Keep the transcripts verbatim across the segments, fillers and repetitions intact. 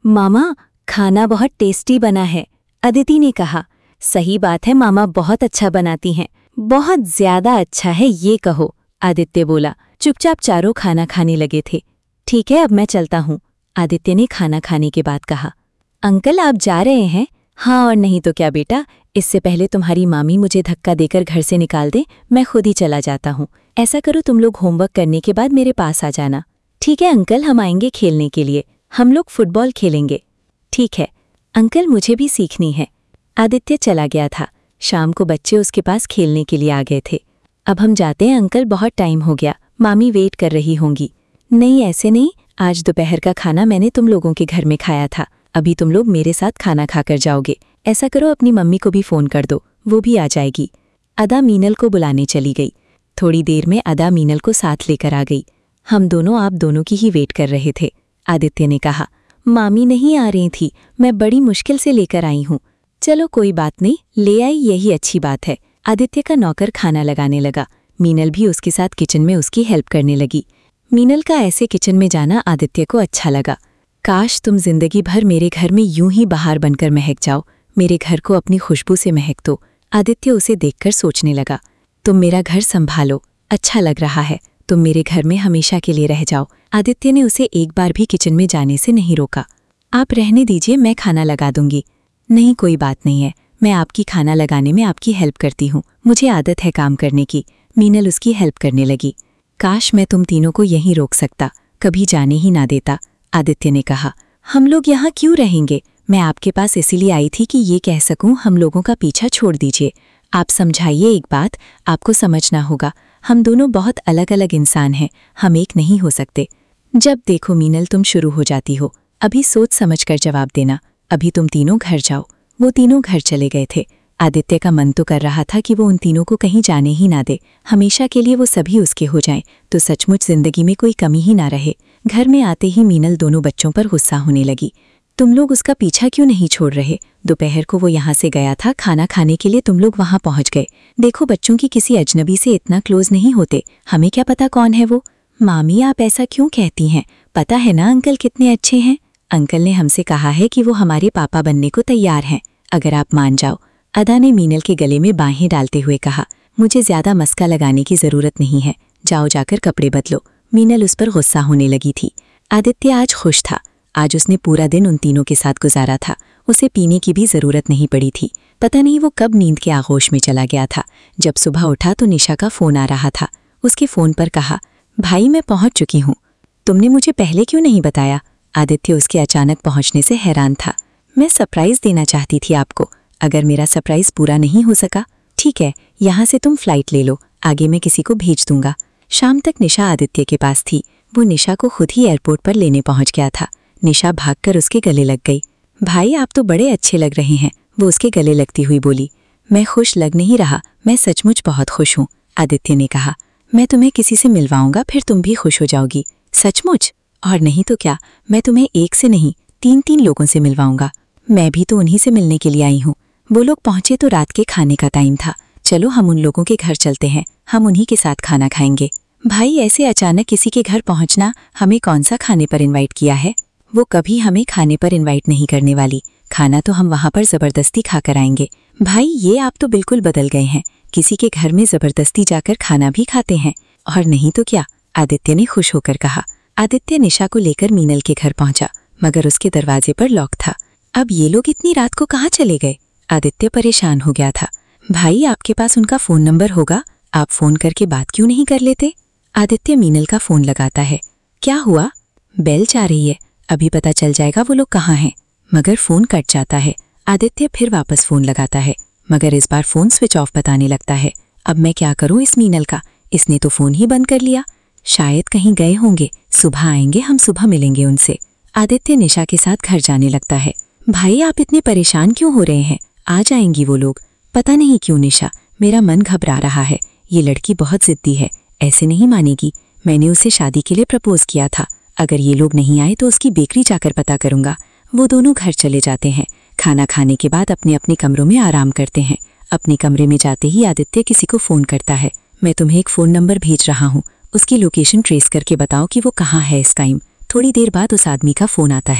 मामा, खाना बहुत टेस्टी बना है, अदिति ने कहा। सही बात है, मामा बहुत अच्छा बनाती हैं। बहुत ज्यादा अच्छा है ये कहो, आदित्य बोला। चुपचाप चारों खाना खाने लगे थे। ठीक है, अब मैं चलता हूँ, आदित्य ने खाना खाने के बाद कहा। अंकल, आप जा रहे हैं? हाँ और नहीं तो क्या बेटा, इससे पहले तुम्हारी मामी मुझे धक्का देकर घर से निकाल दे, मैं खुद ही चला जाता हूँ। ऐसा करो, तुम लोग होमवर्क करने के बाद मेरे पास आ जाना। ठीक है अंकल, हम आएंगे खेलने के लिए, हम लोग फुटबॉल खेलेंगे। ठीक है अंकल, मुझे भी सीखनी है। आदित्य चला गया था। शाम को बच्चे उसके पास खेलने के लिए आ गए थे। अब हम जाते हैं अंकल, बहुत टाइम हो गया, मामी वेट कर रही होंगी। नहीं ऐसे नहीं, आज दोपहर का खाना मैंने तुम लोगों के घर में खाया था, अभी तुम लोग मेरे साथ खाना खाकर जाओगे। ऐसा करो, अपनी मम्मी को भी फ़ोन कर दो, वो भी आ जाएगी। अदा मीनल को बुलाने चली गई। थोड़ी देर में अदा मीनल को साथ लेकर आ गई। हम दोनों आप दोनों की ही वेट कर रहे थे, आदित्य ने कहा। मामी नहीं आ रही थी, मैं बड़ी मुश्किल से लेकर आई हूँ। चलो कोई बात नहीं, ले आई यही अच्छी बात है। आदित्य का नौकर खाना लगाने लगा। मीनल भी उसके साथ किचन में उसकी हेल्प करने लगी। मीनल का ऐसे किचन में जाना आदित्य को अच्छा लगा। काश तुम जिंदगी भर मेरे घर में यूं ही बहार बनकर महक जाओ, मेरे घर को अपनी खुशबू से महक दो। आदित्य उसे देखकर सोचने लगा। तुम मेरा घर संभालो, अच्छा लग रहा है, तुम मेरे घर में हमेशा के लिए रह जाओ। आदित्य ने उसे एक बार भी किचन में जाने से नहीं रोका। आप रहने दीजिए, मैं खाना लगा दूंगी। नहीं कोई बात नहीं है, मैं आपकी खाना लगाने में आपकी हेल्प करती हूँ, मुझे आदत है काम करने की। मीनल उसकी हेल्प करने लगी। काश मैं तुम तीनों को यहीं रोक सकता, कभी जाने ही ना देता, आदित्य ने कहा। हम लोग यहाँ क्यों रहेंगे? मैं आपके पास इसीलिए आई थी कि ये कह सकूं, हम लोगों का पीछा छोड़ दीजिए। आप समझाइए एक बात, आपको समझना होगा, हम दोनों बहुत अलग अलग इंसान हैं, हम एक नहीं हो सकते। जब देखो मीनल तुम शुरू हो जाती हो, अभी सोच समझ कर जवाब देना। अभी तुम तीनों घर जाओ। वो तीनों घर चले गए थे। आदित्य का मन तो कर रहा था कि वो उन तीनों को कहीं जाने ही ना दे, हमेशा के लिए वो सभी उसके हो जाएं, तो सचमुच जिंदगी में कोई कमी ही ना रहे। घर में आते ही मीनल दोनों बच्चों पर गुस्सा होने लगी। तुम लोग उसका पीछा क्यों नहीं छोड़ रहे? दोपहर को वो यहाँ से गया था खाना खाने के लिए, तुम लोग वहाँ पहुँच गए। देखो बच्चों की किसी अजनबी से इतना क्लोज नहीं होते, हमें क्या पता कौन है वो। मामी आप ऐसा क्यों कहती हैं? पता है ना अंकल कितने अच्छे हैं। अंकल ने हमसे कहा है कि वो हमारे पापा बनने को तैयार हैं, अगर आप मान जाओ। अदा ने मीनल के गले में बाहें डालते हुए कहा। मुझे ज्यादा मस्का लगाने की जरूरत नहीं है, जाओ जाकर कपड़े बदलो। मीनल उस पर गुस्सा होने लगी थी। आदित्य आज खुश था। आज उसने पूरा दिन उन तीनों के साथ गुजारा था, उसे पीने की भी जरूरत नहीं पड़ी थी। पता नहीं वो कब नींद के आगोश में चला गया था। जब सुबह उठा तो निशा का फोन आ रहा था। उसके फोन पर कहा, भाई मैं पहुंच चुकी हूँ, तुमने मुझे पहले क्यों नहीं बताया? आदित्य उसके अचानक पहुंचने से हैरान था। मैं सरप्राइज देना चाहती थी आपको, अगर मेरा सरप्राइज पूरा नहीं हो सका, ठीक है, यहाँ से तुम फ्लाइट ले लो, आगे मैं किसी को भेज दूंगा। शाम तक निशा आदित्य के पास थी। वो निशा को खुद ही एयरपोर्ट पर लेने पहुंच गया था। निशा भागकर उसके गले लग गई। भाई आप तो बड़े अच्छे लग रहे हैं, वो उसके गले लगती हुई बोली। मैं खुश लग नहीं रहा, मैं सचमुच बहुत खुश हूँ, आदित्य ने कहा। मैं तुम्हें किसी से मिलवाऊंगा, फिर तुम भी खुश हो जाओगी। सचमुच? और नहीं तो क्या, मैं तुम्हें एक से नहीं तीन तीन लोगों से मिलवाऊंगा। मैं भी तो उन्हीं से मिलने के लिए आई हूँ। वो लोग पहुंचे तो रात के खाने का टाइम था। चलो हम उन लोगों के घर चलते हैं, हम उन्हीं के साथ खाना खाएंगे। भाई ऐसे अचानक किसी के घर पहुंचना, हमें कौन सा खाने पर इनवाइट किया है? वो कभी हमें खाने पर इनवाइट नहीं करने वाली, खाना तो हम वहाँ पर जबरदस्ती खाकर आएंगे। भाई ये आप तो बिल्कुल बदल गए हैं, किसी के घर में जबरदस्ती जाकर खाना भी खाते हैं। और नहीं तो क्या, आदित्य ने खुश होकर कहा। आदित्य निशा को लेकर मीनल के घर पहुंचा, मगर उसके दरवाजे पर लॉक था। अब ये लोग इतनी रात को कहाँ चले गए? आदित्य परेशान हो गया था। भाई आपके पास उनका फोन नंबर होगा, आप फोन करके बात क्यों नहीं कर लेते? आदित्य मीनल का फोन लगाता है। क्या हुआ? बेल जा रही है, अभी पता चल जाएगा वो लोग कहाँ हैं। मगर फोन कट जाता है। आदित्य फिर वापस फोन लगाता है, मगर इस बार फोन स्विच ऑफ बताने लगता है। अब मैं क्या करूं इस मीनल का, इसने तो फोन ही बंद कर लिया। शायद कहीं गए होंगे, सुबह आएंगे, हम सुबह मिलेंगे उनसे। आदित्य निशा के साथ घर जाने लगता है। भाई आप इतने परेशान क्यों हो रहे हैं? आ जाएंगी वो लोग। पता नहीं क्यों निशा, मेरा मन घबरा रहा है। ये लड़की बहुत जिद्दी है, ऐसे नहीं मानेगी। मैंने उसे शादी के लिए प्रपोज किया था, अगर ये लोग नहीं आए तो उसकी बेकरी जाकर पता करूंगा। वो दोनों घर चले जाते हैं। खाना खाने के बाद अपने अपने कमरों में आराम करते हैं। अपने कमरे में जाते ही आदित्य किसी को फ़ोन करता है। मैं तुम्हें एक फ़ोन नंबर भेज रहा हूँ, उसकी लोकेशन ट्रेस करके बताओ कि वो कहाँ है इस टाइम। थोड़ी देर बाद उस आदमी का फ़ोन आता है।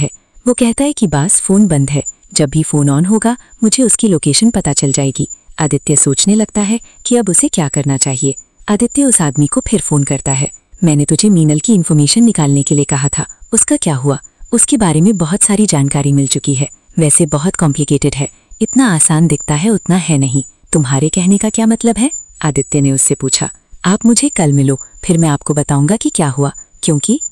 वो कहता है कि बस फोन बंद है, जब भी फोन ऑन होगा मुझे उसकी लोकेशन पता चल जाएगी। आदित्य सोचने लगता है कि अब उसे क्या करना चाहिए। आदित्य उस आदमी को फिर फोन करता है। मैंने तुझे मीनल की इन्फॉर्मेशन निकालने के लिए कहा था, उसका क्या हुआ? उसके बारे में बहुत सारी जानकारी मिल चुकी है, वैसे बहुत कॉम्प्लिकेटेड है, इतना आसान दिखता है उतना है नहीं। तुम्हारे कहने का क्या मतलब है? आदित्य ने उससे पूछा। आप मुझे कल मिलो, फिर मैं आपको बताऊंगा कि क्या हुआ, क्योंकि